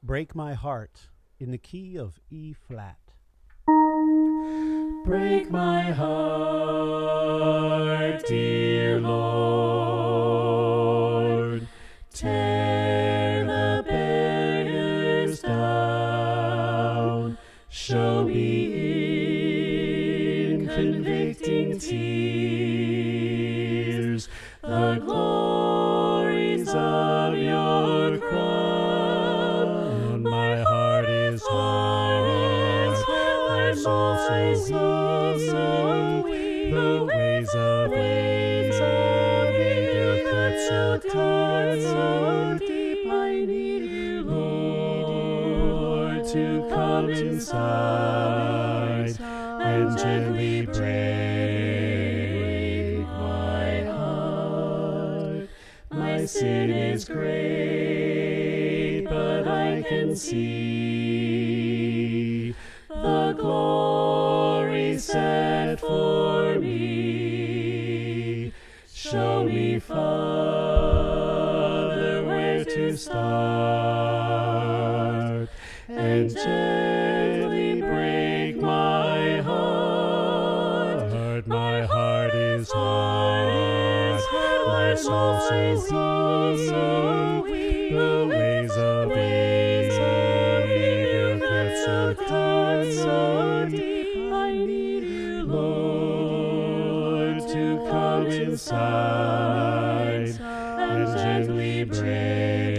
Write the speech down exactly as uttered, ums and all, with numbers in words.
Break My Heart in the key of E flat. Break my heart, dear Lord. Tear the barriers down. Show me in convicting tears the glories of your crown. My heart is hard, my soul so weak, the ways of evil cut so deep. I need you, Lord, to come inside and gently break my heart. My sin is great, but I can see the glory set for me. Show me, Father, where to start, and gently break my heart. My heart is hard, my soul so weak, the ways of evil cut so deep. I need you, Lord, to come inside and gently break